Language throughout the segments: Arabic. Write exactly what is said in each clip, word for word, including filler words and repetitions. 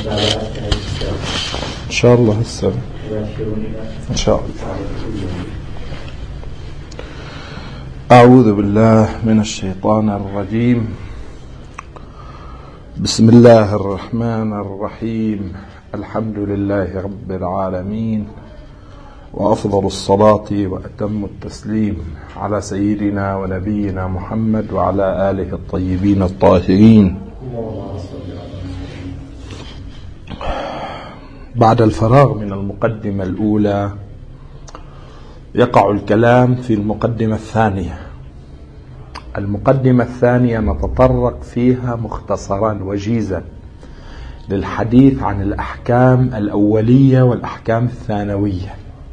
إن شاء الله السلام إن شاء الله. أعوذ بالله من الشيطان الرجيم. بسم الله الرحمن الرحيم. الحمد لله رب العالمين، وأفضل الصلاة وأتم التسليم على سيدنا ونبينا محمد وعلى آله الطيبين الطاهرين. بعد الفراغ من المقدمة الأولى يقع الكلام في المقدمة الثانية. المقدمة الثانية نتطرق فيها مختصرا وجيزا للحديث عن الأحكام الأولية والأحكام الثانوية.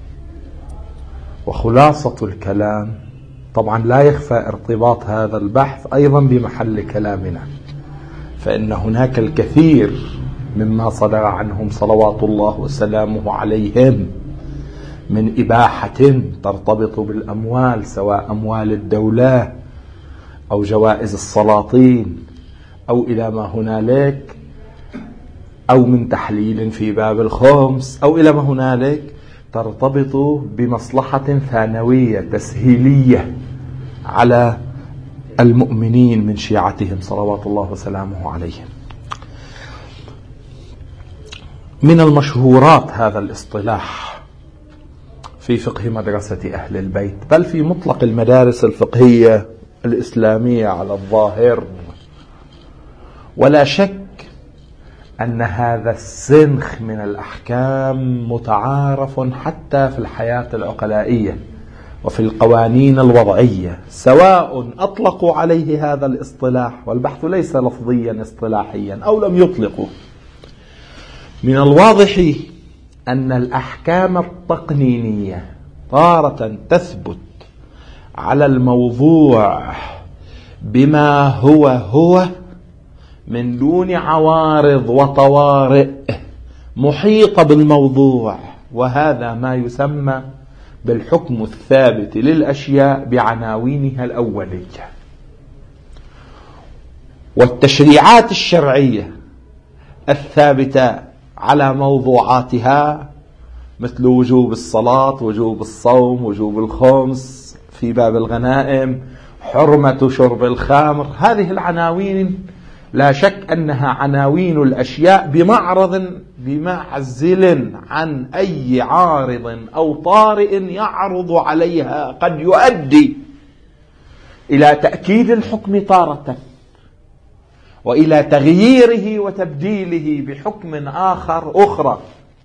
وخلاصة الكلام، طبعا لا يخفى ارتباط هذا البحث أيضا بمحل كلامنا، فإن هناك الكثير مما صدر عنهم صلوات الله وسلامه عليهم من إباحة ترتبط بالأموال، سواء أموال الدولة أو جوائز السلاطين أو إلى ما هنالك، أو من تحليل في باب الخمس أو إلى ما هنالك، ترتبط بمصلحة ثانوية تسهيلية على المؤمنين من شيعتهم صلوات الله وسلامه عليهم. من المشهورات هذا الاصطلاح في فقه مدرسة أهل البيت، بل في مطلق المدارس الفقهية الإسلامية على الظاهر، ولا شك أن هذا السنخ من الأحكام متعارف حتى في الحياة العقلائية وفي القوانين الوضعية، سواء أطلقوا عليه هذا الاصطلاح، والبحث ليس لفظيا اصطلاحيا، أو لم يطلقوا. من الواضح أن الأحكام التقنينية تارة تثبت على الموضوع بما هو هو من دون عوارض وطوارئ محيطة بالموضوع، وهذا ما يسمى بالحكم الثابت للأشياء بعناوينها الأولية. والتشريعات الشرعية الثابتة على موضوعاتها مثل وجوب الصلاة، وجوب الصوم، وجوب الخمس، في باب الغنائم حرمة شرب الخمر، هذه العناوين لا شك أنها عناوين الأشياء بمعرض بمعزل عن أي عارض أو طارئ يعرض عليها، قد يؤدي إلى تأكيد الحكم تارة وإلى تغييره وتبديله بحكم آخر أخرى.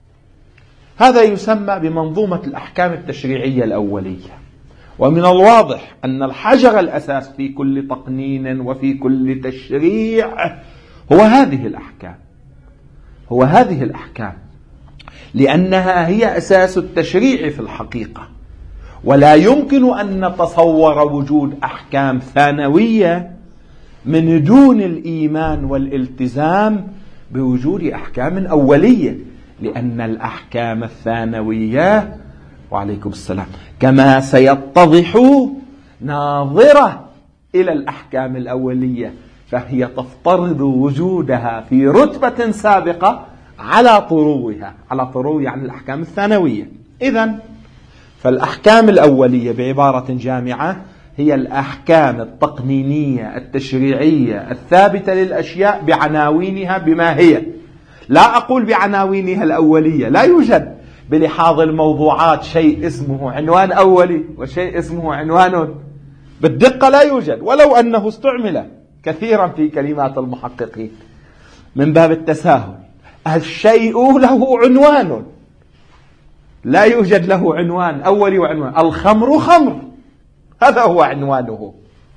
هذا يسمى بمنظومة الأحكام التشريعية الأولية. ومن الواضح أن الحجر الأساس في كل تقنين وفي كل تشريع هو هذه الأحكام هو هذه الأحكام لأنها هي أساس التشريع في الحقيقة. ولا يمكن أن نتصور وجود أحكام ثانوية من دون الإيمان والالتزام بوجود أحكام أولية، لأن الأحكام الثانوية وعليكم السلام كما سيتضح ناظرة إلى الأحكام الأولية، فهي تفترض وجودها في رتبة سابقة على طروها على طرو يعني الأحكام الثانوية. إذن فالأحكام الأولية بعبارة جامعة هي الأحكام التقنينية التشريعية الثابتة للأشياء بعناوينها بما هي. لا أقول بعناوينها الأولية، لا يوجد بلحاظ الموضوعات شيء اسمه عنوان أولي وشيء اسمه عنوان بالدقة، لا يوجد، ولو أنه استعمل كثيرا في كلمات المحققين من باب التساهل. الشيء له عنوان، لا يوجد له عنوان أولي وعنوان. الخمر خمر، هذا هو عنوانه.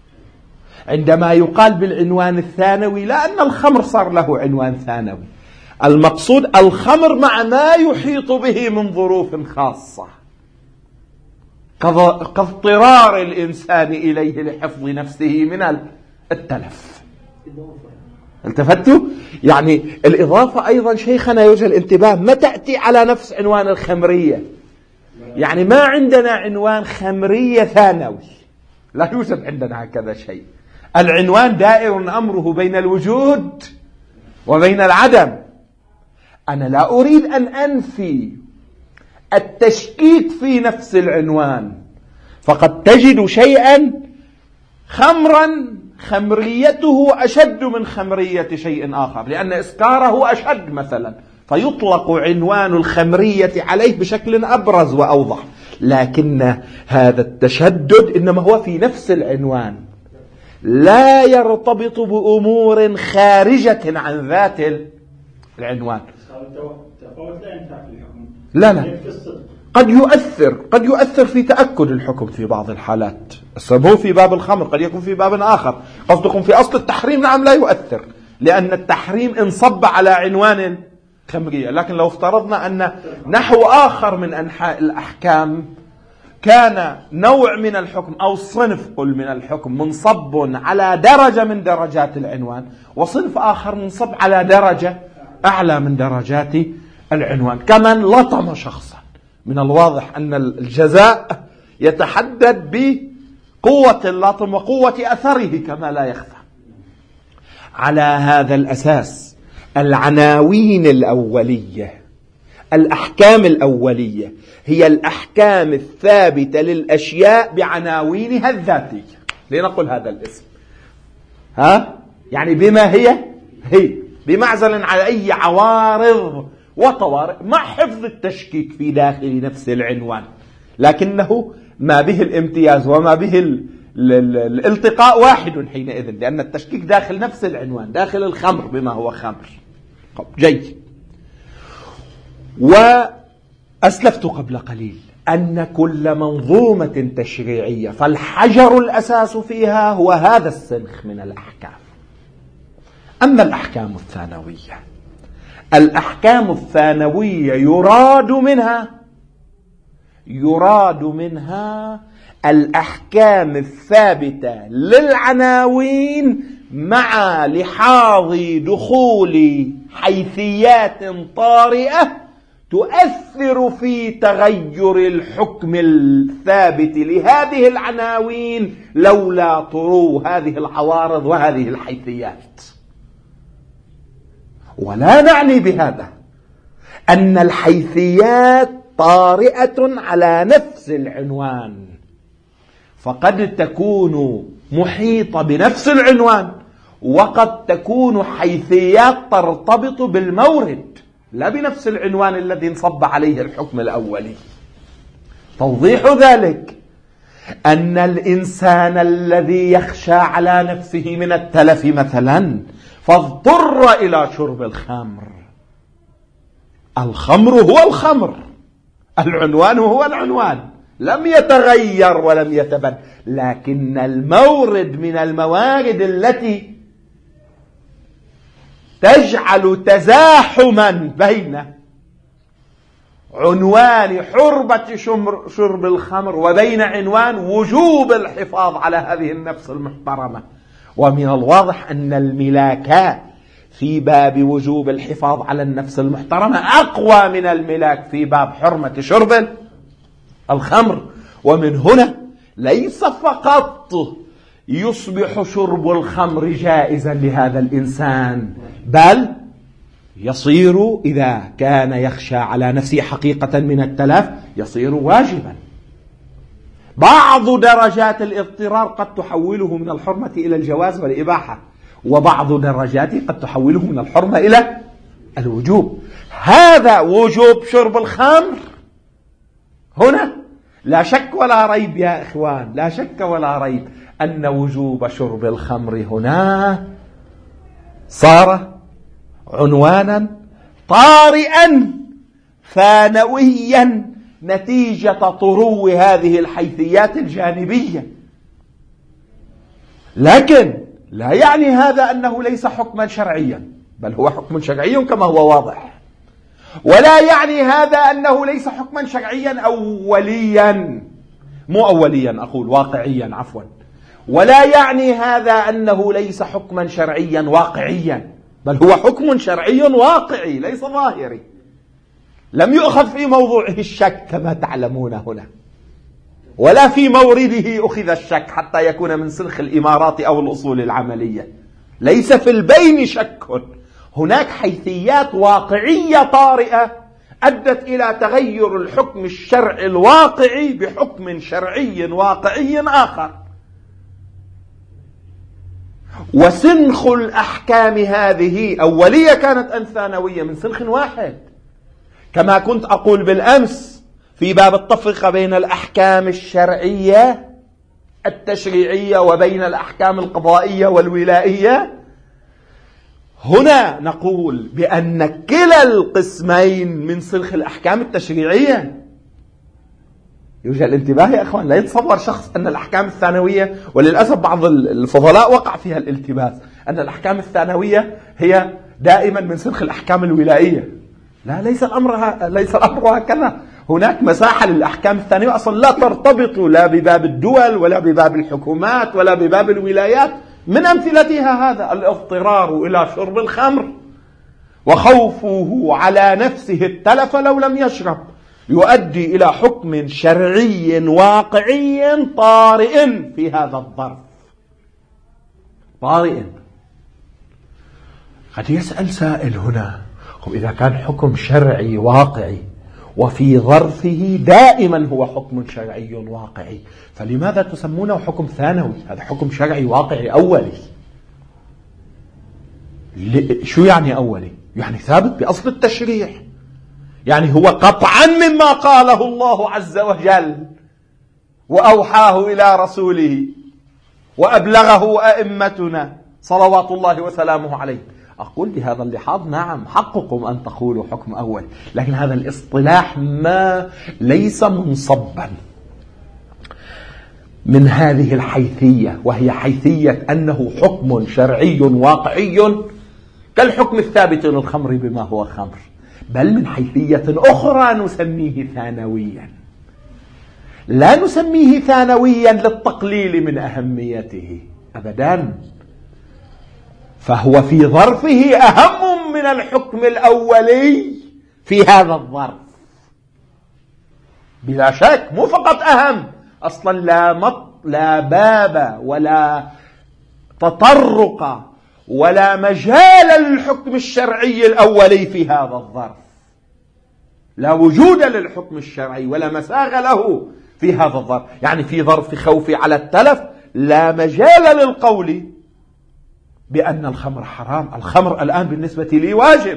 عندما يقال بالعنوان الثانوي، لا أن الخمر صار له عنوان ثانوي، المقصود الخمر مع ما يحيط به من ظروف خاصة كاضطرار الإنسان إليه لحفظ نفسه من التلف. التفتوا؟ يعني الإضافة أيضا شيخنا يوجه الانتباه، ما تأتي على نفس عنوان الخمرية. يعني ما عندنا عنوان خمرية ثانوي، لا يوجد عندنا هكذا شيء. العنوان دائر أمره بين الوجود وبين العدم. أنا لا أريد أن أنفي التشكيك في نفس العنوان، فقد تجد شيئا خمرا خمريته أشد من خمرية شيء آخر، لأن إسكاره أشد مثلا، فيطلق عنوان الخمرية عليه بشكل أبرز وأوضح، لكن هذا التشدد إنما هو في نفس العنوان، لا يرتبط بأمور خارجة عن ذات العنوان. لا لا، قد يؤثر قد يؤثر في تأكد الحكم في بعض الحالات. السبب في باب الخمر، قد يكون في باب آخر. قصدكم في أصل التحريم؟ نعم لا يؤثر، لأن التحريم انصب على عنوان خمرية. لكن لو افترضنا أن نحو آخر من أنحاء الأحكام كان نوع من الحكم أو صنف قل من الحكم منصب على درجة من درجات العنوان، وصنف آخر منصب على درجة أعلى من درجات العنوان، كمن لطم شخصا، من الواضح أن الجزاء يتحدد بقوة اللطم وقوة أثره كما لا يخفى. على هذا الأساس العناوين الأولية، الأحكام الأولية، هي الأحكام الثابتة للأشياء بعناوينها الذاتية، لنقل هذا الاسم ها يعني بما هي هي، بمعزل على أي عوارض وطوارئ، مع حفظ التشكيك في داخل نفس العنوان، لكنه ما به الامتياز وما به ال ال ال الالتقاء واحد حينئذ، لأن التشكيك داخل نفس العنوان، داخل الخمر بما هو خمر. جيد. وأسلفت قبل قليل أن كل منظومة تشريعية فالحجر الأساس فيها هو هذا السنخ من الأحكام. أما الأحكام الثانوية، الأحكام الثانوية يراد منها يراد منها الأحكام الثابتة للعناوين مع لحاظ دخول حيثيات طارئة تؤثر في تغير الحكم الثابت لهذه العناوين لولا طرو هذه العوارض وهذه الحيثيات. ولا نعني بهذا أن الحيثيات طارئة على نفس العنوان، فقد تكون محيطة بنفس العنوان، وقد تكون حيثيات ترتبط بالمورد لا بنفس العنوان الذي انصب عليه الحكم الأولي. توضيح ذلك أن الإنسان الذي يخشى على نفسه من التلف مثلا فاضطر إلى شرب الخمر، الخمر هو الخمر، العنوان هو العنوان، لم يتغير ولم يتبدل، لكن المورد من الموارد التي تجعل تزاحما بين عنوان حرمة شرب الخمر وبين عنوان وجوب الحفاظ على هذه النفس المحترمة. ومن الواضح أن الملاك في باب وجوب الحفاظ على النفس المحترمة أقوى من الملاك في باب حرمة شرب الخمر. ومن هنا ليس فقط يصبح شرب الخمر جائزا لهذا الإنسان، بل يصير إذا كان يخشى على نفسه حقيقة من التلف يصير واجبا. بعض درجات الاضطرار قد تحوله من الحرمة إلى الجواز والإباحة، وبعض درجاته قد تحوله من الحرمة إلى الوجوب. هذا وجوب شرب الخمر هنا لا شك ولا ريب يا إخوان، لا شك ولا ريب أن وجوب شرب الخمر هنا صار عنوانا طارئا ثانويا نتيجة طرو هذه الحيثيات الجانبية. لكن لا يعني هذا أنه ليس حكما شرعيا، بل هو حكم شرعي كما هو واضح. ولا يعني هذا أنه ليس حكما شرعيا أوليا، مو أوليا أقول واقعيا عفوا. ولا يعني هذا أنه ليس حكما شرعيا واقعيا، بل هو حكم شرعي واقعي ليس ظاهري، لم يؤخذ في موضوعه الشك كما تعلمون هنا، ولا في مورده أخذ الشك حتى يكون من سلخ الإمارات أو الأصول العملية. ليس في البين شك، هناك حيثيات واقعية طارئة أدت إلى تغير الحكم الشرعي الواقعي بحكم شرعي واقعي آخر. وسنخ الأحكام هذه أولية كانت أم ثانوية من سنخ واحد، كما كنت أقول بالأمس في باب التفرقة بين الأحكام الشرعية التشريعية وبين الأحكام القضائية والولائية. هنا نقول بأن كلا القسمين من سنخ الأحكام التشريعية. يرجى الانتباه يا أخوان، لا يتصور شخص أن الأحكام الثانوية، وللأسف بعض الفضلاء وقع فيها الالتباس، أن الأحكام الثانوية هي دائما من سنخ الأحكام الولائية. لا، ليس الأمر ليس الأمر هكذا. هناك مساحة للأحكام الثانوية أصلا لا ترتبط لا بباب الدول ولا بباب الحكومات ولا بباب الولايات. من أمثلتها هذا الاضطرار إلى شرب الخمر وخوفه على نفسه التلف لو لم يشرب يؤدي إلى حكم شرعي واقعي طارئ في هذا الظرف. طارئ. قد يسأل سائل هنا، إذا كان حكم شرعي واقعي وفي ظرفه دائما هو حكم شرعي واقعي، فلماذا تسمونه حكم ثانوي؟ هذا حكم شرعي واقعي أولي. شو يعني أولي؟ يعني ثابت بأصل التشريع، يعني هو قطعا مما قاله الله عز وجل وأوحاه إلى رسوله وأبلغه أئمتنا صلوات الله وسلامه عليه. أقول بهذا اللحاظ نعم حقكم أن تقولوا حكم أول، لكن هذا الاصطلاح ما ليس منصبا من هذه الحيثية، وهي حيثية أنه حكم شرعي واقعي كالحكم الثابت للخمر بما هو خمر، بل من حيثية أخرى نسميه ثانويا. لا نسميه ثانويا للتقليل من أهميته أبدا، فهو في ظرفه أهم من الحكم الأولي في هذا الظرف بلا شك. مو فقط أهم، أصلا لا, مط... لا باب ولا تطرق ولا مجال للحكم الشرعي الأولي في هذا الظرف. لا وجود للحكم الشرعي ولا مساغ له في هذا الظرف. يعني في ظرف خوفي على التلف لا مجال للقول بأن الخمر حرام. الخمر الآن بالنسبة لي واجب.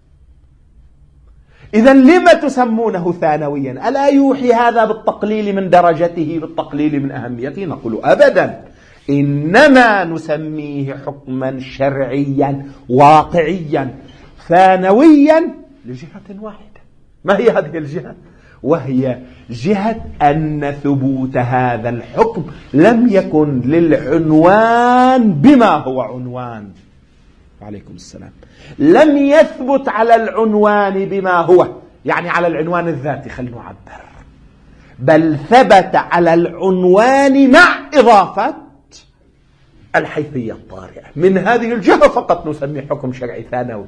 إذن لما تسمونه ثانويا؟ ألا يوحي هذا بالتقليل من درجته، بالتقليل من أهميته؟ نقول أبدا، إنما نسميه حكما شرعيا واقعيا ثانويا لجهة واحدة. ما هي هذه الجهة؟ وهي جهة أن ثبوت هذا الحكم لم يكن للعنوان بما هو عنوان. عليكم السلام. لم يثبت على العنوان بما هو، يعني على العنوان الذاتي خلينا نعبر، بل ثبت على العنوان مع إضافة الحيثية الطارئة. من هذه الجهة فقط نسمي حكم شرعي ثانوي.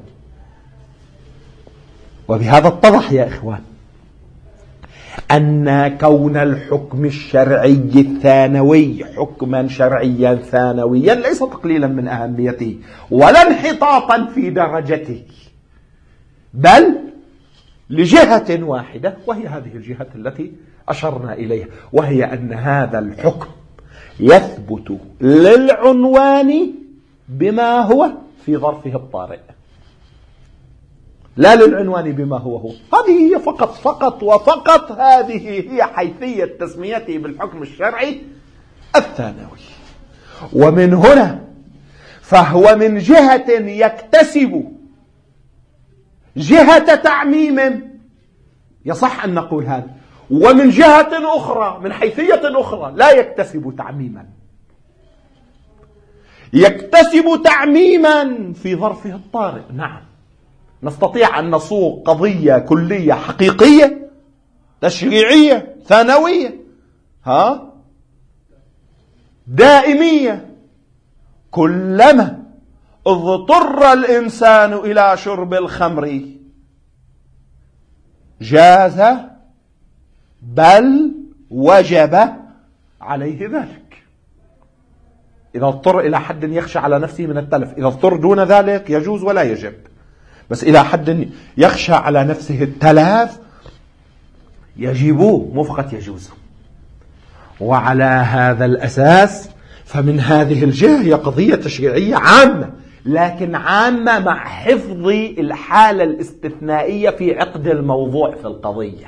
وبهذا اتضح يا إخوان أن كون الحكم الشرعي الثانوي حكما شرعيا ثانويا ليس تقليلا من أهميته ولا انحطاطا في درجته، بل لجهة واحدة، وهي هذه الجهة التي أشرنا إليها، وهي أن هذا الحكم يثبت للعنوان بما هو في ظرفه الطارئ، لا للعنوان بما هو هو. هذه هي فقط فقط وفقط هذه هي حيثية تسميته بالحكم الشرعي الثانوي. ومن هنا فهو من جهة يكتسب جهة تعميم، يصح أن نقول هذا، ومن جهة أخرى من حيثية أخرى لا يكتسب تعميما، يكتسب تعميما في ظرفه الطارئ. نعم، نستطيع أن نصوغ قضية كلية حقيقية تشريعية ثانوية ها دائمية. كلما اضطر الإنسان إلى شرب الخمر جاز بل وجب عليه ذلك. إذا اضطر إلى حد يخشى على نفسه من التلف، إذا اضطر دون ذلك يجوز ولا يجب. بس إلى حد يخشى على نفسه التلف يجيبوه، مو فقط يجوزه. وعلى هذا الأساس فمن هذه الجهة هي قضية تشريعية عامة، لكن عامة مع حفظ الحالة الاستثنائية في عقد الموضوع في القضية.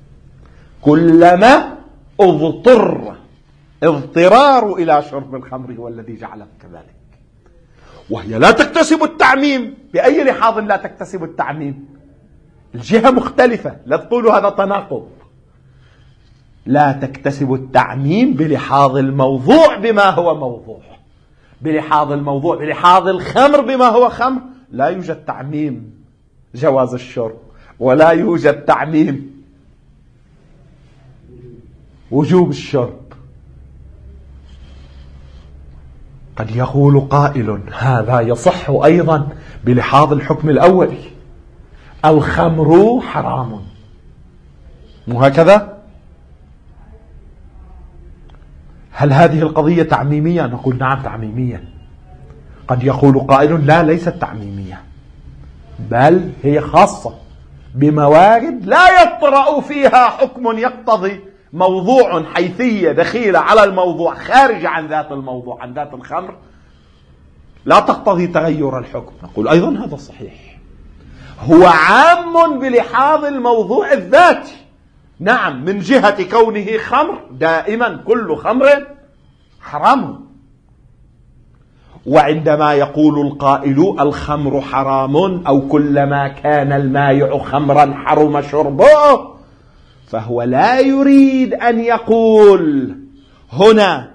كلما اضطر اضطرار إلى شرب الخمر هو الذي جعله كذلك. وهي لا تكتسب التعميم. بأي لحاظ لا تكتسب التعميم؟ الجهة مختلفة، لا تقولوا هذا تناقض. لا تكتسب التعميم بلحاظ الموضوع بما هو موضوع، بلحاظ الموضوع بلحاظ الخمر بما هو خمر لا يوجد تعميم جواز الشرب، ولا يوجد تعميم وجوب الشرب. قد يقول قائل هذا يصح أيضا بلحاظ الحكم الأولي، الخمر حرام، مو هكذا؟ هل هذه القضية تعميمية؟ نقول نعم تعميمية. قد يقول قائل لا، ليست تعميمية، بل هي خاصة بموارد لا يطرأ فيها حكم يقتضي موضوع حيثية دخيلة على الموضوع خارجة عن ذات الموضوع، عن ذات الخمر، لا تقتضي تغير الحكم. نقول أيضا هذا صحيح، هو عام بلحاظ الموضوع الذاتي. نعم، من جهة كونه خمر دائما كل خمر حرام. وعندما يقول القائل الخمر حرام أو كلما كان المائع خمرا حرم شربه، فهو لا يريد أن يقول هنا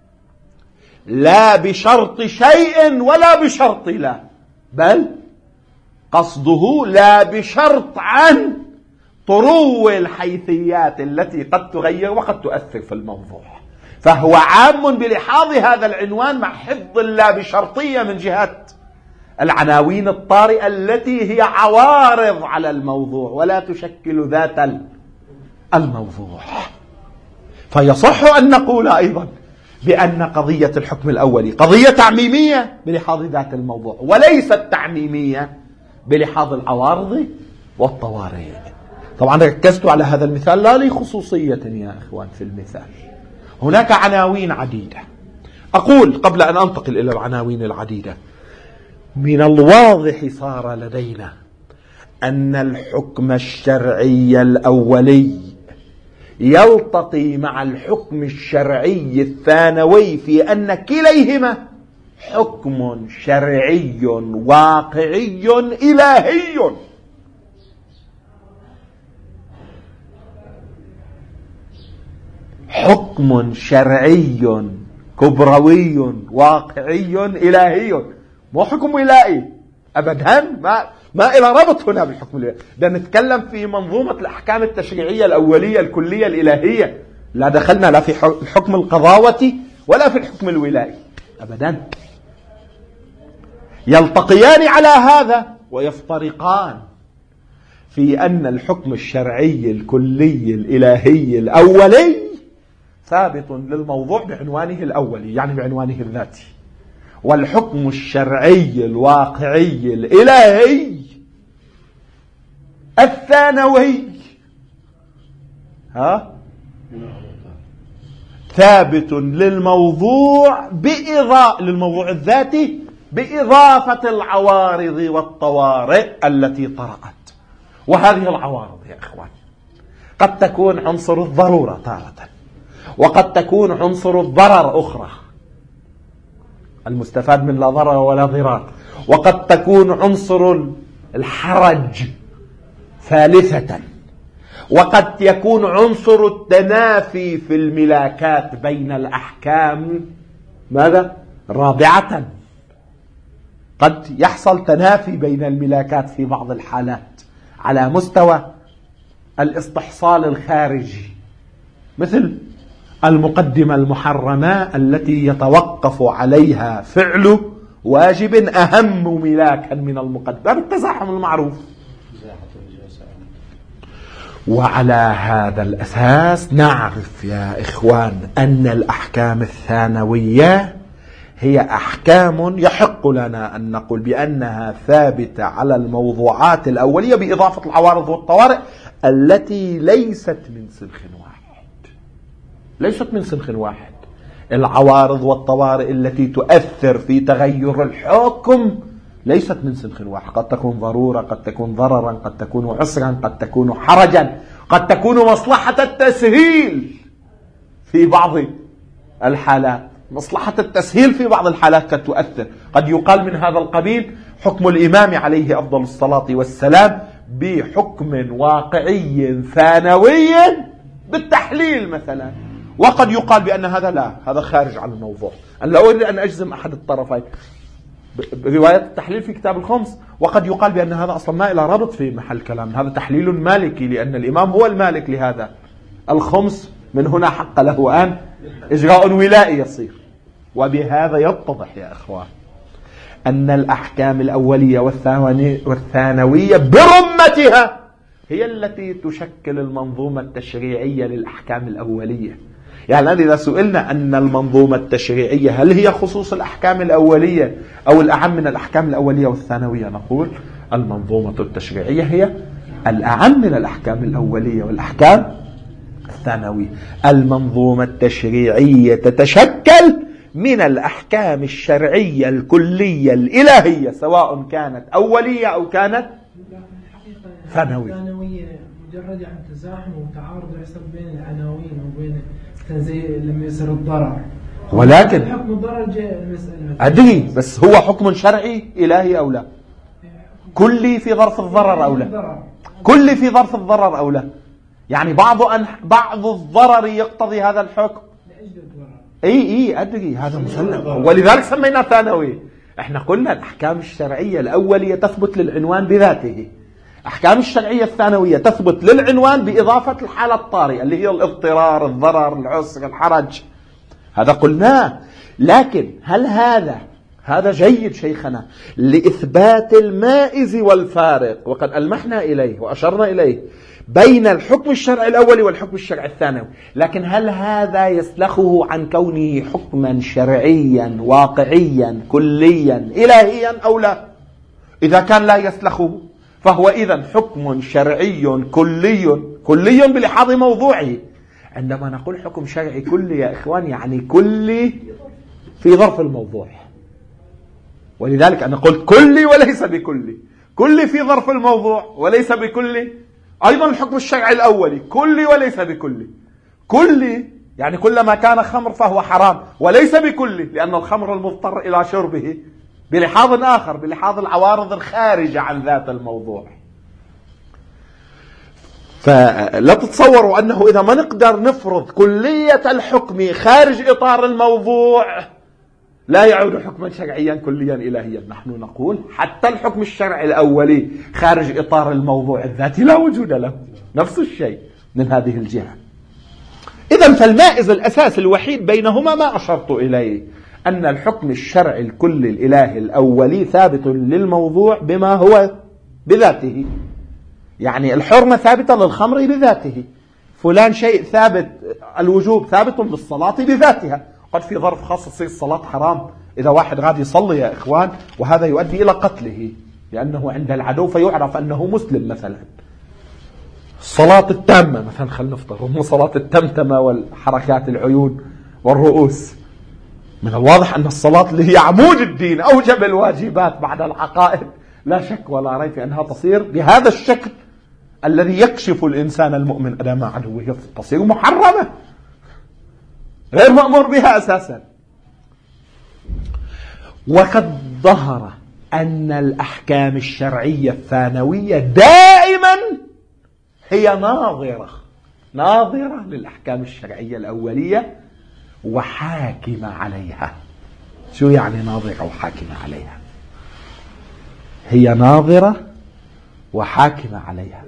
لا بشرط شيء ولا بشرط لا، بل قصده لا بشرط عن طرو الحيثيات التي قد تغير وقد تؤثر في الموضوع. فهو عام بلحاظ هذا العنوان مع حفظ اللا بشرطية من جهة العناوين الطارئة التي هي عوارض على الموضوع ولا تشكل ذات الموضوع. فيصح أن نقول أيضا بأن قضية الحكم الأولي قضية تعميمية بلحاظ ذات الموضوع، وليست تعميمية بلحاظ العوارض والطوارئ. طبعا ركزت على هذا المثال لا لخصوصية يا إخوان في المثال، هناك عناوين عديدة. أقول قبل أن أنتقل إلى العناوين العديدة، من الواضح صار لدينا أن الحكم الشرعي الأولي يلتقي مع الحكم الشرعي الثانوي في أن كليهما حكم شرعي واقعي إلهي. حكم شرعي كبروي واقعي إلهي، مو حكم ولائي أبدا، ما ما إلى ربط هنا بالحكم الولائي. ده نتكلم في منظومة الأحكام التشريعية الأولية الكلية الإلهية، لا دخلنا لا في الحكم القضاوة ولا في الحكم الولائي أبدا. يلتقيان على هذا ويفترقان في أن الحكم الشرعي الكلي الإلهي الأولي ثابت للموضوع بعنوانه الأولي، يعني بعنوانه الذاتي، والحكم الشرعي الواقعي الإلهي الثانوي ها ثابت للموضوع بإضافة للموضوع الذاتي بإضافة العوارض والطوارئ التي طرأت. وهذه العوارض يا إخوان قد تكون عنصر الضرورة تارة، وقد تكون عنصر الضرر أخرى، المستفاد من لا ضرر ولا ضرار، وقد تكون عنصر الحرج ثالثة، وقد يكون عنصر التنافي في الملاكات بين الأحكام ماذا؟ رابعة. قد يحصل تنافي بين الملاكات في بعض الحالات على مستوى الاستحصال الخارجي، مثل المقدمة المحرمة التي يتوقف عليها فعل واجب أهم ملاكا من المقدمة بالتزاحم المعروف. وعلى هذا الأساس نعرف يا إخوان أن الأحكام الثانوية هي أحكام يحق لنا أن نقول بأنها ثابتة على الموضوعات الأولية بإضافة العوارض والطوارئ التي ليست من سلخ واحد. ليست من سلخ واحد. العوارض والطوارئ التي تؤثر في تغير الحكم ليست من سلخ واحد، قد تكون ضرورة، قد تكون ضررا، قد تكون عسرا، قد تكون حرجا، قد تكون مصلحة التسهيل في بعض الحالات. مصلحة التسهيل في بعض الحالات قد تؤثر. قد يقال من هذا القبيل حكم الإمام عليه أفضل الصلاة والسلام بحكم واقعي ثانوي بالتحليل مثلا، وقد يقال بأن هذا لا، هذا خارج عن الموضوع. أنا لا أريد أن أجزم أحد الطرفين برواية التحليل في كتاب الخمس، وقد يقال بأن هذا أصلا ما إلى ربط في محل كلام، هذا تحليل مالكي لأن الإمام هو المالك لهذا الخمس، من هنا حق له أن إجراء ولائي يصير. وبهذا يتضح يا أخوان أن الأحكام الأولية والثانوية برمتها هي التي تشكل المنظومة التشريعية للأحكام الأولية. يعني إذا سئلنا أن المنظومة التشريعية هل هي خصوص الأحكام الأولية أو الأعم من الأحكام الأولية والثانوية، نقول المنظومة التشريعية هي الأعم من الأحكام الأولية والأحكام الثانوية. المنظومة التشريعية تتشكل من الأحكام الشرعية الكلية الإلهية سواء كانت أولية أو كانت ثانوية. الثانوية مجرد عن تزاحم وتعارض يحصل بين العناوين وبين زي لما يصير الضرر، ولكن حكم الضرر جاء المسألة أدري بس هو حكم شرعي إلهي أو لا؟ كلي في ظرف الضرر أو لا؟ كلي في ظرف الضرر أو لا؟ يعني بعض أن بعض الضرر يقتضي هذا الحكم. اي اي ادري هذا مسلم، ولذلك سمينا ثانوي. احنا قلنا الاحكام الشرعيه الاوليه تثبت للعنوان بذاته، احكام الشرعيه الثانويه تثبت للعنوان باضافه الحاله الطارئه اللي هي الاضطرار، الضرر، العسر، الحرج. هذا قلناه. لكن هل هذا هذا جيد شيخنا لاثبات المائز والفارق، وقد المحنا اليه واشرنا اليه بين الحكم الشرعي الأولي والحكم الشرعي الثانوي، لكن هل هذا يسلخه عن كونه حكما شرعيا واقعيا كليا إلهيا أو لا؟ إذا كان لا يسلخه فهو إذن حكم شرعي كلي كلي بلحاظ موضوعه. عندما نقول حكم شرعي كلي يا إخوان يعني كلي في ظرف الموضوع، ولذلك أنا قلت كلي وليس بكلي، كلي في ظرف الموضوع وليس بكلي. أيضا الحكم الشرعي الأولي كلي وليس بكلي. كلي يعني كلما كان خمر فهو حرام، وليس بكلي لأن الخمر المضطر إلى شربه بلحاظ آخر، بلحاظ العوارض الخارجة عن ذات الموضوع. فلا تتصوروا أنه إذا ما نقدر نفرض كلية الحكم خارج إطار الموضوع لا يعود حكما شرعيا كليا إلهيا. نحن نقول حتى الحكم الشرعي الأولي خارج إطار الموضوع الذاتي لا وجود له، نفس الشيء من هذه الجهة. إذن فالمائز الأساس الوحيد بينهما ما أشرت إليه، أن الحكم الشرعي الكلي الإلهي الأولي ثابت للموضوع بما هو بذاته. يعني الحرمة ثابتة للخمر بذاته، فلان شيء ثابت، الوجوب ثابت بالصلاة بذاتها. قد في ظرف خاص تصير الصلاة حرام، إذا واحد غادي يصلي يا إخوان وهذا يؤدي إلى قتله لأنه عند العدو فيعرف أنه مسلم مثلا. الصلاة التامة مثلا خلينا نفترض مو صلاة التمتمة والحركات العيون والرؤوس. من الواضح أن الصلاة اللي هي عمود الدين أوجب الواجبات بعد العقائد لا شك ولا ريب في أنها تصير بهذا الشكل الذي يكشف الإنسان المؤمن أمام عدوه، تصير محرمة غير مأمور بها أساسا. وقد ظهر أن الأحكام الشرعية الثانوية دائما هي ناظرة ناظرة للأحكام الشرعية الأولية وحاكمة عليها. شو يعني ناظرة وحاكمة عليها؟ هي ناظرة وحاكمة عليها.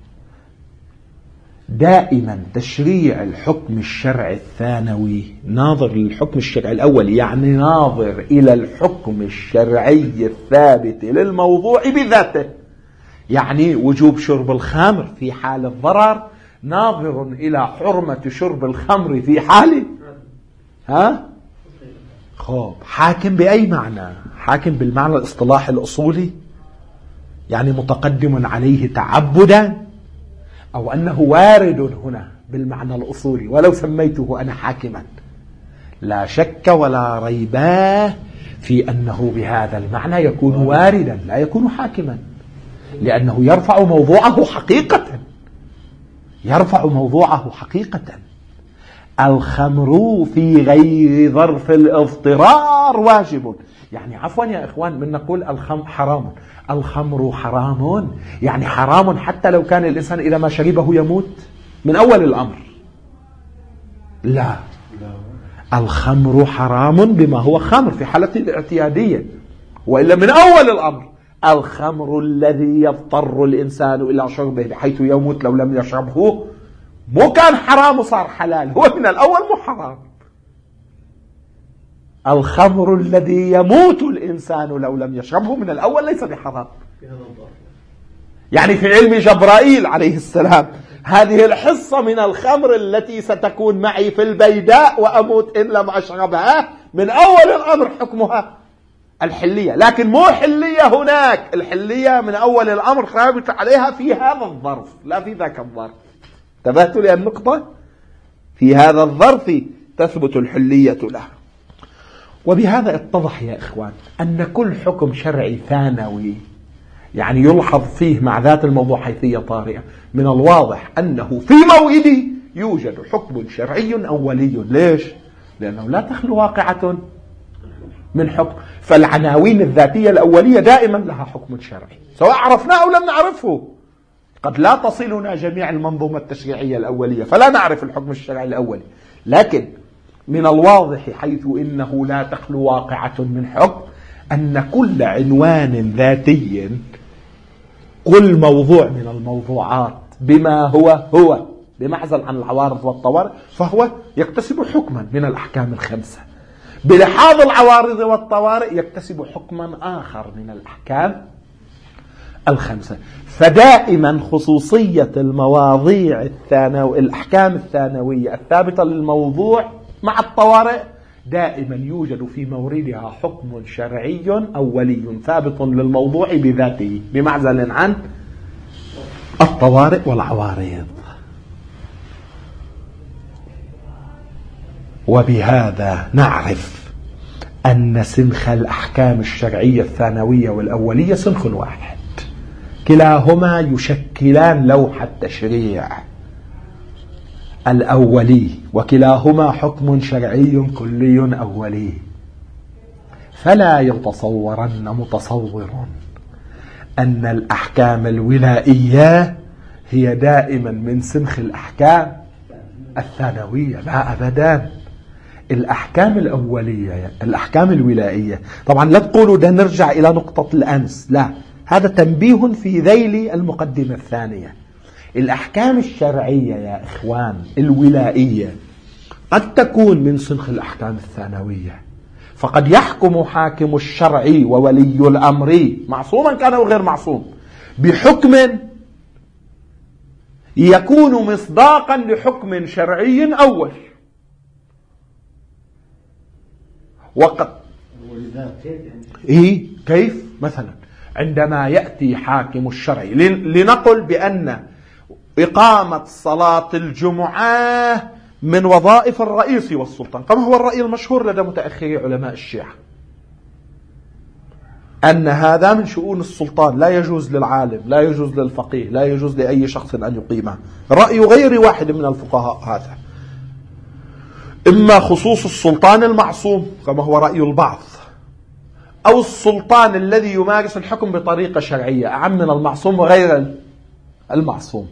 دائما تشريع الحكم الشرعي الثانوي ناظر للحكم الشرعي الأول، يعني ناظر إلى الحكم الشرعي الثابت للموضوع بذاته. يعني وجوب شرب الخمر في حال الضرر ناظر إلى حرمة شرب الخمر في حال ها خب حاكم بأي معنى؟ حاكم بالمعنى الاصطلاحي الأصولي، يعني متقدم عليه تعبدا، أو أنه وارد هنا بالمعنى الأصولي ولو سميته أنا حاكما؟ لا شك ولا ريب في أنه بهذا المعنى يكون واردا لا يكون حاكما، لأنه يرفع موضوعه حقيقة، يرفع موضوعه حقيقة. الخمر في غير ظرف الاضطرار واجب، يعني عفوا يا إخوان من نقول الخمر حرام، الخمر حرام يعني حرام حتى لو كان الإنسان إذا ما شربه يموت من أول الأمر؟ لا، الخمر حرام بما هو خمر في حالة الاعتيادية، وإلا من أول الأمر. الخمر الذي يضطر الإنسان إلى شربه بحيث يموت لو لم يشربه مو كان حرام وصار حلال، هو من الأول مو حرام. الخمر الذي يموت الإنسان لو لم يشربه من الأول ليس بحرام. يعني في علم جبرائيل عليه السلام هذه الحصة من الخمر التي ستكون معي في البيداء وأموت إن لم أشربها من أول الأمر حكمها الحلية، لكن مو حلية هناك، الحلية من أول الأمر ثابت عليها في هذا الظرف لا في ذاك الظرف. انتبهتوا للنقطة؟ في هذا الظرف تثبت الحلية له. وبهذا اتضح يا إخوان أن كل حكم شرعي ثانوي يعني يلحظ فيه مع ذات الموضوع حيثية طارئة، من الواضح أنه في موعده يوجد حكم شرعي أولي. ليش؟ لأنه لا تخلو واقعة من حكم، فالعناوين الذاتية الأولية دائما لها حكم شرعي سواء عرفناه أو لم نعرفه. قد لا تصلنا جميع المنظومة التشريعية الأولية فلا نعرف الحكم الشرعي الأولي، لكن من الواضح حيث إنه لا تخلو واقعة من حكم أن كل عنوان ذاتي، كل موضوع من الموضوعات بما هو هو بمعزل عن العوارض والطوارئ فهو يكتسب حكما من الأحكام الخمسة، بلحاظ العوارض والطوارئ يكتسب حكما آخر من الأحكام الخمسة. فدائما خصوصية المواضيع الثانوية الأحكام الثانوية الثابتة للموضوع مع الطوارئ دائما يوجد في موردها حكم شرعي أولي ثابت للموضوع بذاته بمعزل عن الطوارئ والعوارض. وبهذا نعرف أن سنخ الأحكام الشرعية الثانوية والأولية سنخ واحد، كلاهما يشكلان لوح التشريع الأولي، وكلاهما حكم شرعي كلي أولي. فلا يتصورن متصور أن الأحكام الولائية هي دائما من سنخ الأحكام الثانوية، لا أبدا. الأحكام الأولية الأحكام الولائية طبعا لا تقولوا ده نرجع إلى نقطة الأمس، لا، هذا تنبيه في ذيل المقدمة الثانية. الأحكام الشرعية يا إخوان الولائية قد تكون من سنخ الأحكام الثانوية، فقد يحكم حاكم الشرع وولي الأمر معصوما كان أو غير معصوم بحكم يكون مصداقا لحكم شرعي أول. وقد إيه كيف مثلا عندما يأتي حاكم الشرع لنقل بأن إقامة صلاة الجمعة من وظائف الرئيس والسلطان، كما هو الرأي المشهور لدى متأخري علماء الشيعة أن هذا من شؤون السلطان، لا يجوز للعالم، لا يجوز للفقيه، لا يجوز لأي شخص أن يقيمه. رأي غير واحد من الفقهاء هذا، إما خصوص السلطان المعصوم كما هو رأي البعض، أو السلطان الذي يمارس الحكم بطريقة شرعية أعم من المعصوم وغير المعصوم.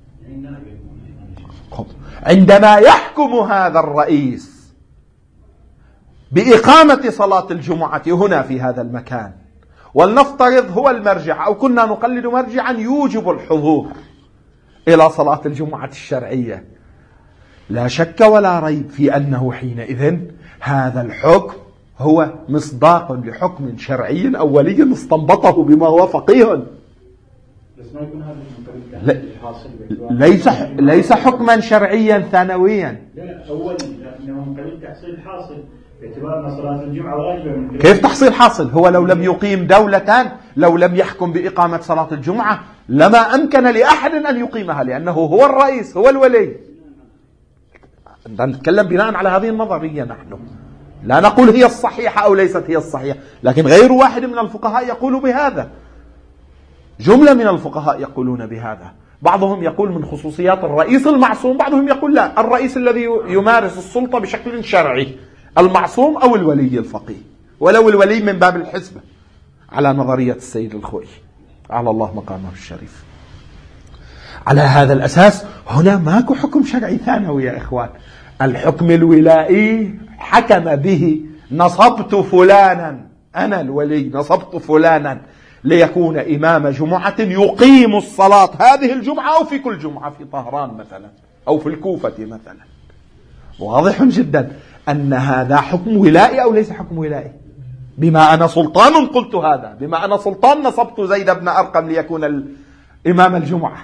عندما يحكم هذا الرئيس بإقامة صلاة الجمعة هنا في هذا المكان، ولنفترض هو المرجع أو كنا نقلد مرجعا يوجب الحضور إلى صلاة الجمعة الشرعية، لا شك ولا ريب في أنه حينئذ هذا الحكم هو مصداق لحكم شرعي أولي استنبطه بما هو فقيه. ليس ليس حكما شرعيا ثانويا، لا أولي، لكنه من قبيل تحصيل الحاصل باعتبار أن صلاة الجمعة واجبة من كيف تحصيل حاصل؟ هو لو لم يقيم دولة، لو لم يحكم بإقامة صلاة الجمعة لما أمكن لأحد أن يقيمها، لأنه هو الرئيس هو الولي. نتكلم بناء على هذه النظرية، نحن لا نقول هي الصحيحة أو ليست هي الصحيحة، لكن غير واحد من الفقهاء يقول بهذا، جملة من الفقهاء يقولون بهذا. بعضهم يقول من خصوصيات الرئيس المعصوم، بعضهم يقول لا، الرئيس الذي يمارس السلطة بشكل شرعي، المعصوم أو الولي الفقيه، ولو الولي من باب الحسبة على نظرية السيد الخوئي على الله مقامه الشريف. على هذا الأساس هنا ماكو حكم شرعي ثانوي يا إخوان. الحكم الولائي حكم به، نصبت فلانا، أنا الولي نصبت فلانا ليكون إمام جمعة يقيم الصلاة هذه الجمعة أو في كل جمعة في طهران مثلا أو في الكوفة مثلا. واضح جدا أن هذا حكم ولائي أو ليس حكم ولائي. بما أنا سلطان قلت هذا، بما أنا سلطان نصبت زيد بن أرقم ليكون إمام الجمعة.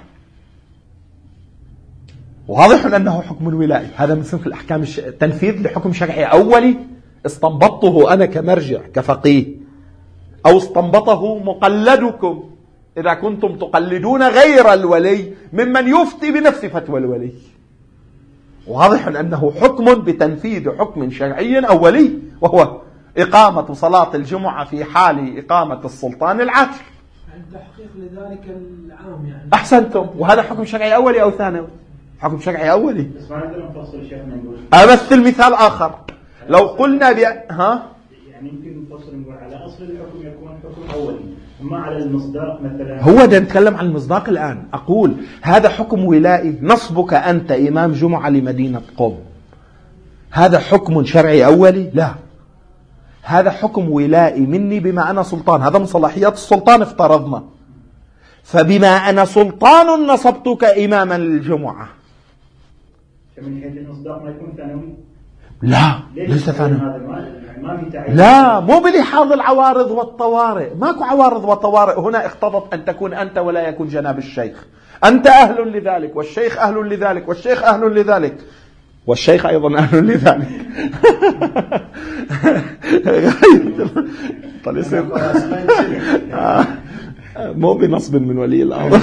واضح أنه حكم ولائي. هذا من صنف الأحكام الش... تنفيذ لحكم شرعي أولي استنبطه أنا كمرجع كفقيه، أو استنبطه مقلدكم إذا كنتم تقلدون غير الولي ممن يفتي بنفس فتوى الولي. واضح أنه حكم بتنفيذ حكم شرعي أولي، وهو إقامة صلاة الجمعة في حال إقامة السلطان العادل. التحقيق لذلك العام يعني. أحسنتم. وهذا حكم شرعي أولي أو ثانوي؟ حكم شرعي أولي. بس ما نقدر نفصل شيخنا نقول. أمثل مثال آخر. لو قلنا ب... ها؟ يعني يمكن نفصل نقول على أصل الحكم يكون حكم أولي، أما على المصداق مثلا. هو ده نتكلم عن المصداق الآن. أقول هذا حكم ولائي، نصبك أنت إمام جمعة لمدينة قم، هذا حكم شرعي أولي؟ لا، هذا حكم ولائي مني بما أنا سلطان، هذا من صلاحيات السلطان افترضنا. فبما أنا سلطان نصبتك إماما للجمعة. من حيث المصداق ما يكون ثانوي؟ لا ليس ثانوي. ما لا، مو بلحاظ العوارض والطوارئ، ماكو عوارض وطوارئ. هنا اختضت أن تكون أنت ولا يكون جناب الشيخ. أنت أهل لذلك، والشيخ أهل لذلك، والشيخ أهل لذلك، والشيخ أيضا أهل لذلك. مو بنصب من ولي الأمر.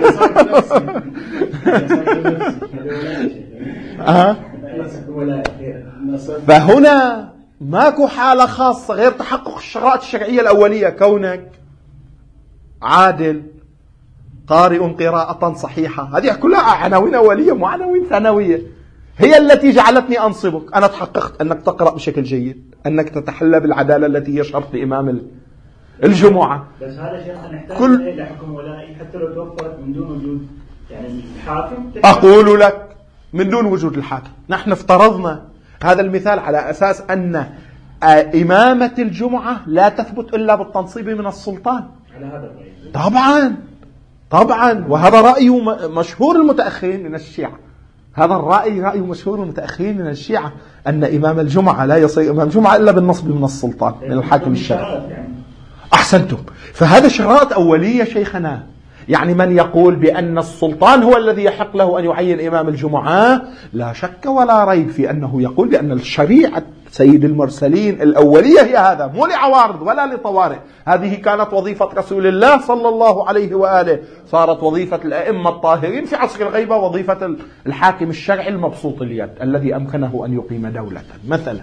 فهنا ماكو حالة خاصة غير تحقق الشرائط الشرعية الأولية، كونك عادل قارئ قراءة صحيحة. هذه كلها عناوين أولية مو عناوين ثانوية، هي التي جعلتني أنصبك. أنا تحققت أنك تقرأ بشكل جيد، أنك تتحلى بالعدالة التي هي شرط لإمام الجمعة. بس هذا شيخ نحتاج كل... إلى حكم ولائي حتى لو توفرت من دون وجود يعني الحاكم. أقول لك من دون وجود الحاكم. نحن افترضنا هذا المثال على أساس أن إمامة الجمعة لا تثبت إلا بالتنصيب من السلطان. على هذا الرأي طبعا طبعا، وهذا رأي مشهور المتأخرين من الشيعة. هذا الرأي رأي مشهور المتأخرين من الشيعة أن إمام الجمعة لا يصير إمام الجمعة إلا بالنصب من السلطان من الحاكم الشرعي. أحسنتم. فهذا شرائط أولية شيخنا. يعني من يقول بأن السلطان هو الذي يحق له أن يعين إمام الجمعة لا شك ولا ريب في أنه يقول بأن الشريعة سيد المرسلين الأولية هي هذا، مو لعوارض ولا لطوارئ. هذه كانت وظيفة رسول الله صلى الله عليه وآله، صارت وظيفة الأئمة الطاهرين في عصر الغيبة وظيفة الحاكم الشرعي المبسوط اليد الذي أمكنه أن يقيم دولة. مثلا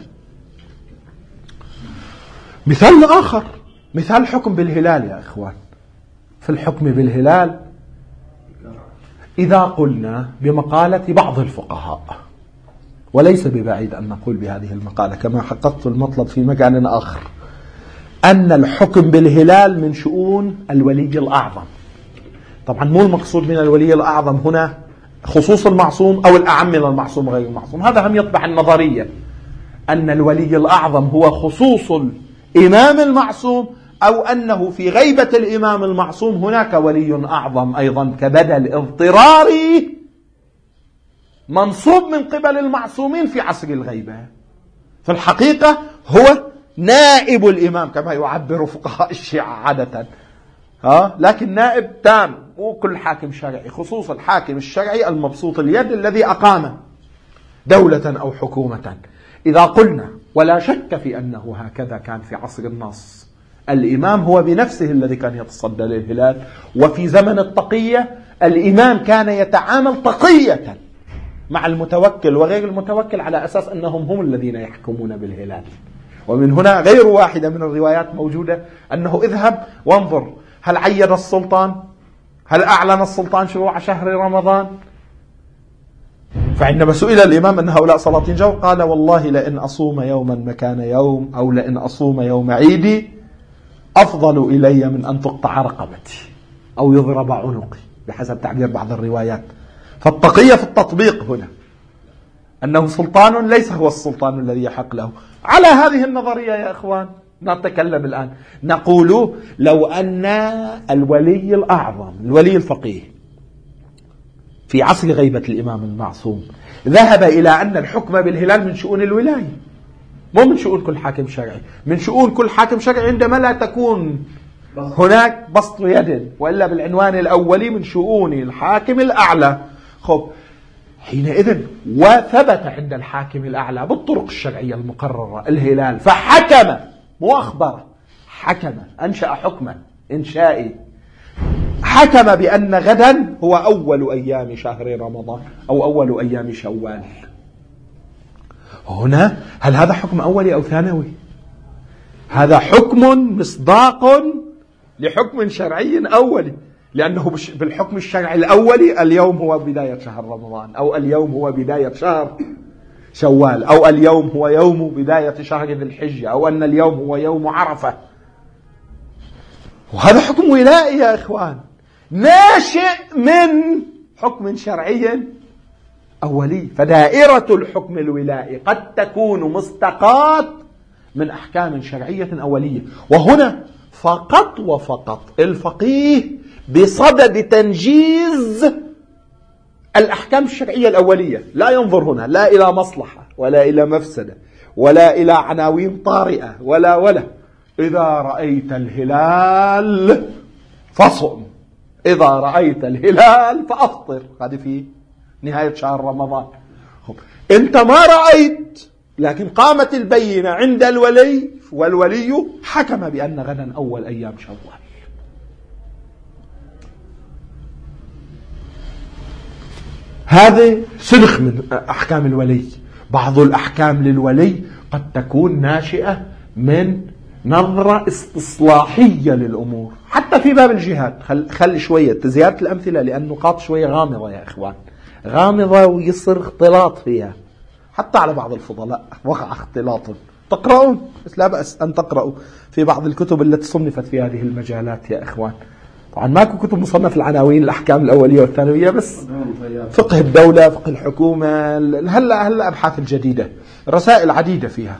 مثال آخر، مثال الحكم بالهلال يا إخوان. في الحكم بالهلال إذا قلنا بمقالة بعض الفقهاء، وليس ببعيد أن نقول بهذه المقالة كما حققت المطلب في مكان آخر، أن الحكم بالهلال من شؤون الولي الأعظم. طبعا مو المقصود من الولي الأعظم هنا خصوص المعصوم أو الأعم من المعصوم غير المعصوم، هذا هم يطبع النظرية أن الولي الأعظم هو خصوص الإمام المعصوم، أو أنه في غيبة الإمام المعصوم هناك ولي أعظم أيضا كبدل اضطراري منصوب من قبل المعصومين في عصر الغيبة. في الحقيقة هو نائب الإمام كما يعبر فقهاء الشيعة عادة، ها؟ لكن نائب تام، مو كل حاكم شرعي، خصوصا الحاكم الشرعي المبسوط اليد الذي أقام دولة أو حكومة. إذا قلنا ولا شك في أنه هكذا كان في عصر النص. الإمام هو بنفسه الذي كان يتصدى للهلال، وفي زمن التقية الإمام كان يتعامل تقية مع المتوكل وغير المتوكل على أساس أنهم هم الذين يحكمون بالهلال. ومن هنا غير واحدة من الروايات موجودة أنه اذهب وانظر هل عيد السلطان، هل أعلن السلطان شروع شهر رمضان. فعندما سئل الإمام أن هؤلاء سلاطين جو قال والله لئن أصوم يوما مكان يوم أو لئن أصوم يوم عيدي أفضل إلي من أن تقطع رقبتي أو يضرب عنقي بحسب تعبير بعض الروايات. فالتقية في التطبيق هنا أنه سلطان ليس هو السلطان الذي يحق له. على هذه النظرية يا إخوان نتكلم الآن، نقول لو أن الولي الأعظم الولي الفقيه في عصر غيبة الإمام المعصوم ذهب إلى أن الحكم بالهلال من شؤون الولاية، مو من شؤون كل حاكم شرعي، من شؤون كل حاكم شرعي عندما لا تكون هناك بسط يد، وإلا بالعنوان الأولي من شؤون الحاكم الأعلى. خب حينئذ وثبت عند الحاكم الأعلى بالطرق الشرعية المقررة الهلال، فحكم مو أخبر، حكم أنشأ حكما إنشائي، حكم بأن غدا هو أول أيام شهر رمضان أو أول أيام شوال. هنا هل هذا حكم أولي أو ثانوي؟ هذا حكم مصداق لحكم شرعي أولي، لأنه بالحكم الشرعي الأولي اليوم هو بداية شهر رمضان أو اليوم هو بداية شهر شوال أو اليوم هو يوم بداية شهر ذي الحجة أو أن اليوم هو يوم عرفة. وهذا حكم ولائي يا إخوان ناشئ من حكم شرعي أولي. فدائرة الحكم الولائي قد تكون مستقاة من أحكام شرعية أولية. وهنا فقط وفقط الفقيه بصدد تنجيز الأحكام الشرعية الأولية، لا ينظر هنا لا إلى مصلحة ولا إلى مفسدة ولا إلى عناوين طارئة ولا ولا إذا رأيت الهلال فصم، إذا رأيت الهلال فأفطر. هذه في نهاية شهر رمضان. أنت ما رأيت لكن قامت البينة عند الولي والولي حكم بأن غدا أول أيام شوال. هذا سلخ من أحكام الولي. بعض الأحكام للولي قد تكون ناشئة من نظرة استصلاحية للأمور، حتى في باب الجهاد. خل, خل شوية زيادة الأمثلة لأن نقاط شوية غامضة يا إخوان، غامضة ويصير اختلاط فيها، حتى على بعض الفضلاء وقع اختلاط. تقرؤون بس لا بأس أن تقرأوا في بعض الكتب التي صنفت في هذه المجالات يا إخوان. طبعا ماكو كتب مصنف العناوين الأحكام الأولية والثانوية، بس فقه الدولة، فقه الحكومة، هلا هلا أبحاث الجديدة، رسائل عديدة فيها.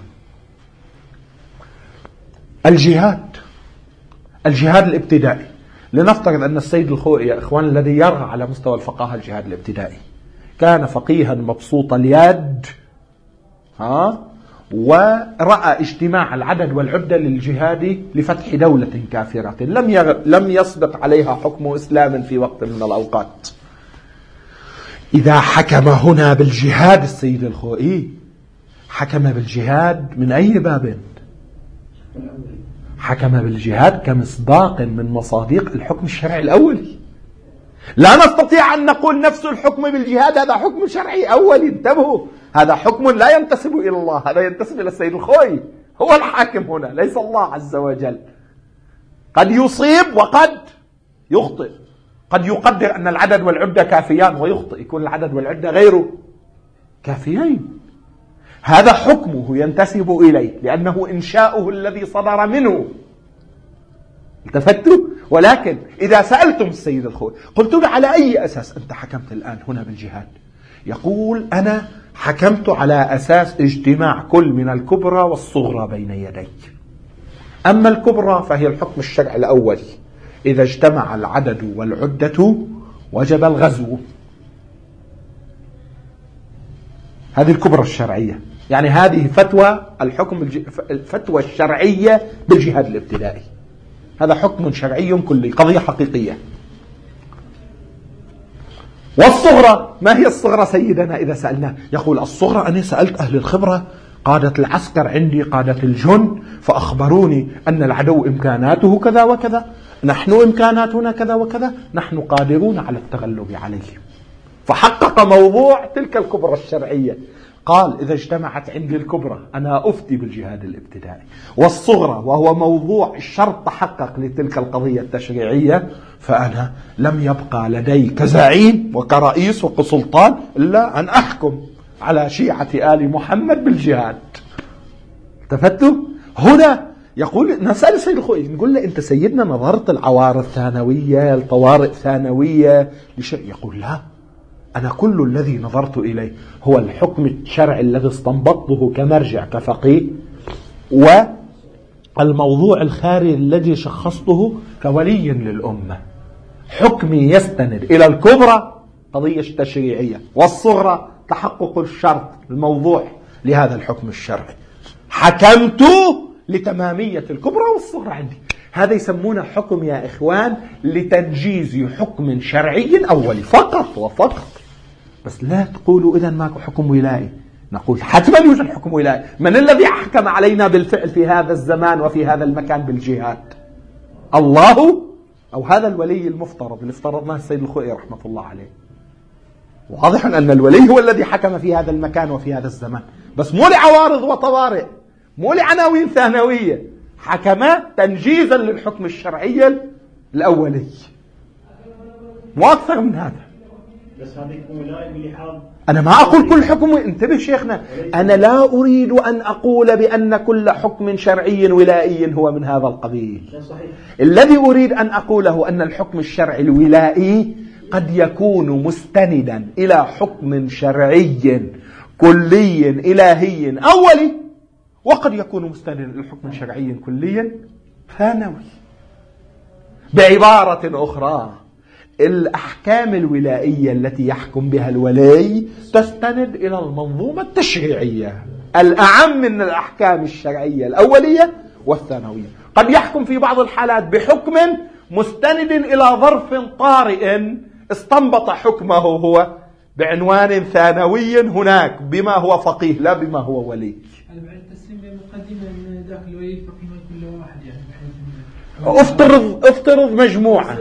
الجهاد، الجهاد الابتدائي، لنفترض أن السيد الخوئي يا إخوان الذي يرغى على مستوى الفقاهة الجهاد الابتدائي كان فقيها مبسوط اليد، ها، ورأى اجتماع العدد والعدة للجهاد لفتح دولة كافرة لم يغ... لم يسبق عليها حكم إسلام في وقت من الأوقات. إذا حكم هنا بالجهاد السيد الخوئي حكم بالجهاد من أي باب؟ حكم بالجهاد كمصداق من مصادق الحكم الشرعي الأولي. لا نستطيع أن نقول نفس الحكم بالجهاد هذا حكم شرعي أولي. انتبهوا، هذا حكم لا ينتسب إلى الله، هذا ينتسب إلى السيد الخوئي، هو الحاكم هنا ليس الله عز وجل. قد يصيب وقد يخطئ، قد يقدر أن العدد والعدة كافيان ويخطئ، يكون العدد والعدة غير كافيين. هذا حكمه ينتسب إليه لأنه إنشاؤه الذي صدر منه. التفتوا؟ ولكن إذا سألتم السيد الخوئي قلت له على أي أساس أنت حكمت الآن هنا بالجهاد؟ يقول أنا حكمت على أساس اجتماع كل من الكبرى والصغرى بين يدي. أما الكبرى فهي الحكم الشرعي الأول، إذا اجتمع العدد والعدة وجب الغزو. هذه الكبرى الشرعية، يعني هذه فتوى الحكم الفتوى الشرعية بالجهاد الابتدائي. هذا حكم شرعي كلي، قضية حقيقية. والصغرى، ما هي الصغرى سيدنا إذا سألناه؟ يقول الصغرى أنا سألت أهل الخبرة قادة العسكر عندي، قادة الجند، فأخبروني أن العدو إمكاناته كذا وكذا، نحن إمكاناتنا كذا وكذا، نحن قادرون على التغلب عليه. فحقق موضوع تلك الكبرى الشرعية. قال إذا اجتمعت عندي الكبرى أنا أفتي بالجهاد الابتدائي، والصغرى وهو موضوع الشرط تحقق لتلك القضية التشريعية، فأنا لم يبقى لدي كزعيم وكرئيس وكسلطان إلا أن أحكم على شيعة آل محمد بالجهاد. التفتوا هنا يقول نسأل سيد الخوئي، نقول له أنت سيدنا نظرت العوارض ثانوية، الطوارئ ثانوية لشيء؟ يقول لا، أنا كل الذي نظرت إليه هو الحكم الشرعي الذي استنبطته كمرجع كفقيه، والموضوع الخارجي الذي شخصته كولي للأمة. حكمي يستند إلى الكبرى قضية تشريعية، والصغرى تحقق الشرط الموضوع لهذا الحكم الشرعي. حكمت لتمامية الكبرى والصغرى عندي. هذا يسمونه حكم يا إخوان لتنجيز حكم شرعي أولي فقط وفقط. بس لا تقولوا إذن ماكو حكم ولائي. نقول حتما يوجد حكم ولائي. من الذي حكم علينا بالفعل في هذا الزمان وفي هذا المكان بالجهاد؟ الله أو هذا الولي المفترض اللي افترضناه السيد الخوئي رحمة الله عليه. واضح أن الولي هو الذي حكم في هذا المكان وفي هذا الزمان، بس مو لعوارض وطوارئ، مو لعناوين ثانوية، حكم تنجيزا للحكم الشرعي الأولي، مو أكثر من هذا. بس هذا يكون ولاية بلحاظ. أنا ما أقول كل حكم، انتبه شيخنا، أنا لا أريد أن أقول بأن كل حكم شرعي ولائي هو من هذا القبيل. صحيح. الذي أريد أن أقوله أن الحكم الشرعي الولائي قد يكون مستندا إلى حكم شرعي كلي إلهي أولي، وقد يكون مستندا إلى حكم شرعي كلي ثانوي. بعبارة أخرى، الأحكام الولائية التي يحكم بها الولي تستند إلى المنظومة التشريعية الأعم من الأحكام الشرعية الأولية والثانوية. قد يحكم في بعض الحالات بحكم مستند إلى ظرف طارئ استنبط حكمه هو بعنوان ثانوي هناك بما هو فقيه لا بما هو ولي. بعد التسليم بمقدمة من ذاك الولي الفقيه كل واحد يعني بحيث افترض افترض مجموعة.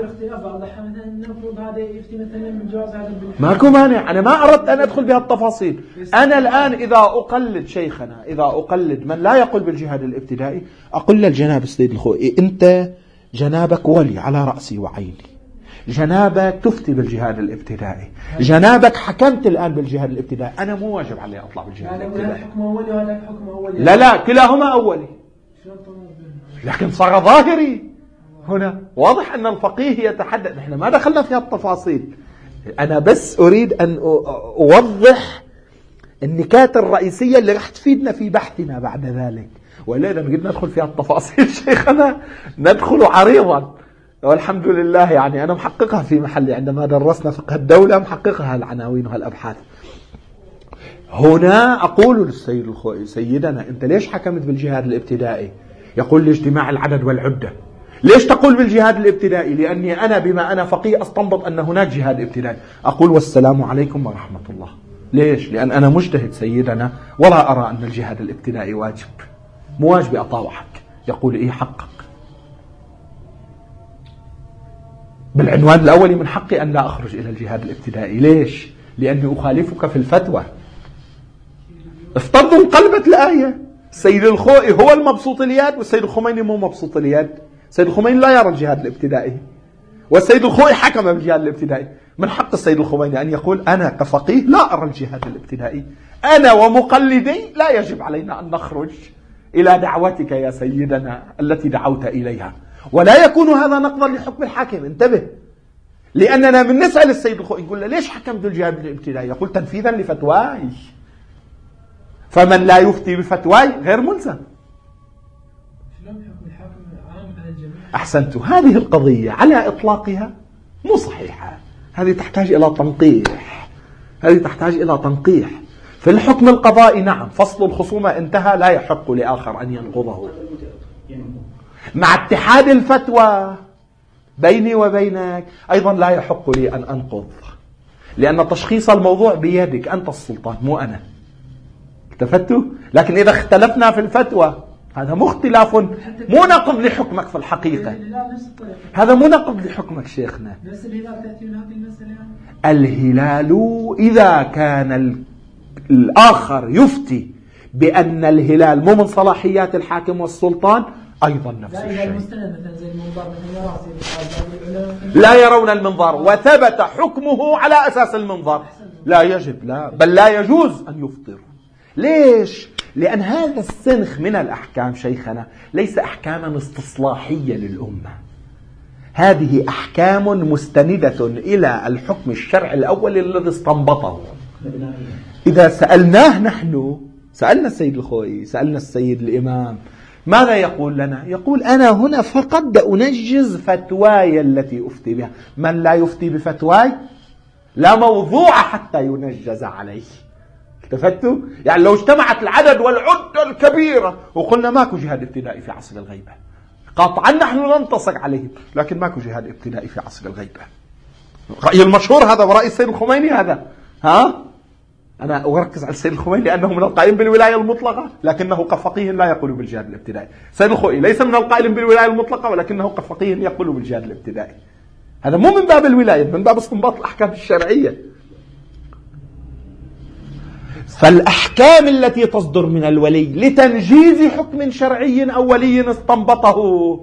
ماكو مانع، أنا ما أردت أن أدخل بها التفاصيل. أنا الآن إذا أقلد شيخنا، إذا أقلد من لا يقول بالجهاد الابتدائي، أقول للجناب السيد الخوئي أنت جنابك ولي على رأسي وعيني، جنابك تفتي بالجهاد الابتدائي، جنابك حكمت الآن بالجهاد الابتدائي، أنا مو واجب علي أطلع بالجهاد الابتدائي. حكم أولي ولا حكم أولي؟ لا لا، كلاهما أولي، لكن صار ظاهري هنا. واضح أن الفقيه يتحدث، نحن ما دخلنا في التفاصيل، أنا بس أريد أن أوضح النكات الرئيسية اللي راح تفيدنا في بحثنا بعد ذلك. ولا إذا نقدر ندخل فيها التفاصيل شيخنا ندخل عريضا، والحمد لله يعني أنا محققها في محلي عندما درسنا فقه الدولة، محققها العناوين والأبحاث. هنا أقول للسيد الخوئي سيدنا أنت ليش حكمت بالجهاد الابتدائي؟ يقول لي اجتماع العدد والعدة. ليش تقول بالجهاد الابتدائي؟ لأني أنا بما أنا فقيه أستنبط أن هناك جهاد ابتدائي. أقول والسلام عليكم ورحمة الله. ليش؟ لأن أنا مجتهد سيدنا ولا أرى أن الجهاد الابتدائي واجب، مو واجب أطاوعك. يقول إيه حقك بالعنوان الأولي من حقي أن لا أخرج إلى الجهاد الابتدائي. ليش؟ لأني أخالفك في الفتوى. افترضوا انقلبت الآية، السيد الخوئي هو المبسوط اليد والسيد الخميني مو مبسوط اليد. السيد الخميني لا يرى الجهاد الابتدائي والسيد الخوئي حكم بالجهاد الابتدائي. من حق السيد الخميني أن يقول أنا كفقيه لا أرى الجهاد الابتدائي، أنا ومقلدي لا يجب علينا أن نخرج إلى دعوتك يا سيدنا التي دعوت إليها. ولا يكون هذا نقضا لحكم الحاكم. انتبه، لأننا من نسأل السيد الخوئي نقول له ليش حكمت بالجهاد الابتدائي؟ يقول تنفيذا لفتواي، فمن لا يفتي بفتواي غير ملزم. أحسنت. هذه القضية على إطلاقها مو صحيحة، هذه تحتاج إلى تنقيح، هذه تحتاج إلى تنقيح. في الحكم القضائي نعم فصل الخصومة انتهى، لا يحق لآخر أن ينقضه. مع اتحاد الفتوى بيني وبينك أيضا لا يحق لي أن أنقض، لأن تشخيص الموضوع بيدك، أنت السلطان مو أنا. التفتوا؟ لكن إذا اختلفنا في الفتوى هذا مو اختلاف، مو نقض لحكمك في الحقيقة، هذا مو نقض لحكمك شيخنا. بس الهلال تأتي من هذه المسألة. الهلال إذا كان الآخر يفتي بأن الهلال مو من صلاحيات الحاكم والسلطان أيضا نفس الشيء. لا يرون المنظار وثبت حكمه على أساس المنظار لا يجب، لا بل لا يجوز أن يفطر. ليش؟ لأن هذا السنخ من الأحكام شيخنا ليس أحكاما استصلاحية للأمة، هذه أحكام مستندة إلى الحكم الشرعي الأول الذي استنبطه. إذا سألناه نحن، سألنا السيد الخوئي، سألنا السيد الإمام، ماذا يقول لنا؟ يقول أنا هنا فقط أنجز فتواي التي أفتي بها. من لا يفتي بفتواي لا موضوع حتى ينجز عليه. التفتوا؟ يعني لو اجتمعت العدد والعدة الكبيرة وقلنا ماكو جهاد ابتدائي في عصر الغيبة، قاطعا نحن ننتصق عليهم، لكن ماكو جهاد ابتدائي في عصر الغيبة. رأي المشهور هذا ورأي السيد الخميني هذا. ها؟ أنا أركز على السيد الخميني لأنه من القائلين بالولاية المطلقة، لكنه كفقيه لا يقول بالجهاد الابتدائي. السيد الخوئي ليس من القائلين بالولاية المطلقة ولكنه كفقيه يقول بالجهاد الابتدائي. هذا مو من باب الولاية، من باب استنباط الأحكام الشرعية. فالأحكام التي تصدر من الولي لتنجيز حكم شرعي أو ولي استنبطه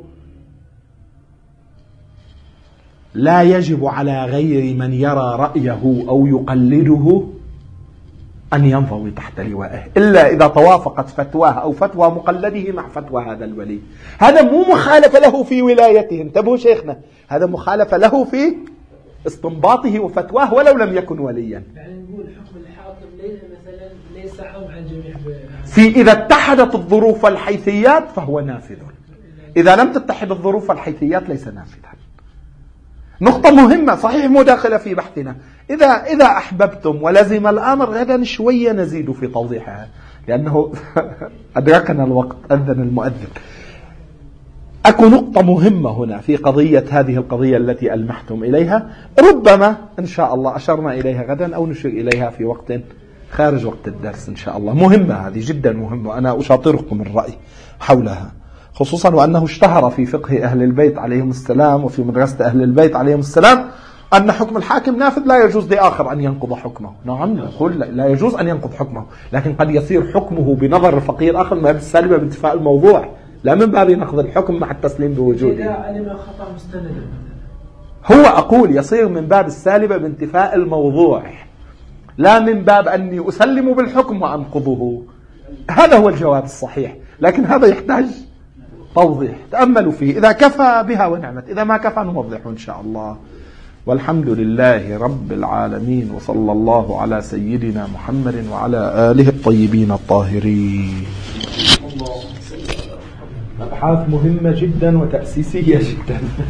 لا يجب على غير من يرى رأيه أو يقلده أن ينضوي تحت لوائه، إلا إذا توافقت فتواه أو فتوى مقلده مع فتوى هذا الولي. هذا مو مخالفة له في ولايته، انتبهوا شيخنا، هذا مخالفة له في استنباطه وفتواه ولو لم يكن وليا. يعني نقول حكم الحاكم ليس مثلا ليس عام عن الجميع. في إذا اتحدت الظروف والحيثيات فهو نافذ، إذا لم تتحد الظروف والحيثيات ليس نافذا. نقطة مهمة صحيح مو داخلة في بحثنا. إذا إذا أحببتم ولزم الأمر غدا شوية نزيد في توضيحها لأنه أدركنا الوقت، أذن المؤذن. أكو نقطة مهمة هنا في قضية هذه القضية التي ألمحتم إليها، ربما إن شاء الله أشرنا إليها غدا أو نشير إليها في وقت خارج وقت الدرس إن شاء الله. مهمة هذه جدا مهمة، أنا أشاطركم الرأي حولها، خصوصا وأنه اشتهر في فقه أهل البيت عليهم السلام وفي مدرسة أهل البيت عليهم السلام أن حكم الحاكم نافذ، لا يجوز لآخر أن ينقض حكمه. نعم نقول لا يجوز أن ينقض حكمه، لكن قد يصير حكمه بنظر الفقيه الآخر من باب السالبة بانتفاء الموضوع، لا من باب نقض الحكم مع التسليم بوجوده. إذا علم خطأ مستند هو أقول يصير من باب السالبة بانتفاء الموضوع، لا من باب أني أسلم بالحكم وأنقضه. هذا هو الجواب الصحيح، لكن هذا يحتاج توضيح، تأملوا فيه. إذا كفى بها ونعمت، إذا ما كفى نوضحه إن شاء الله. والحمد لله رب العالمين، وصلى الله على سيدنا محمد وعلى آله الطيبين الطاهرين. أبحاث مهمة جدا وتأسيسية جدا.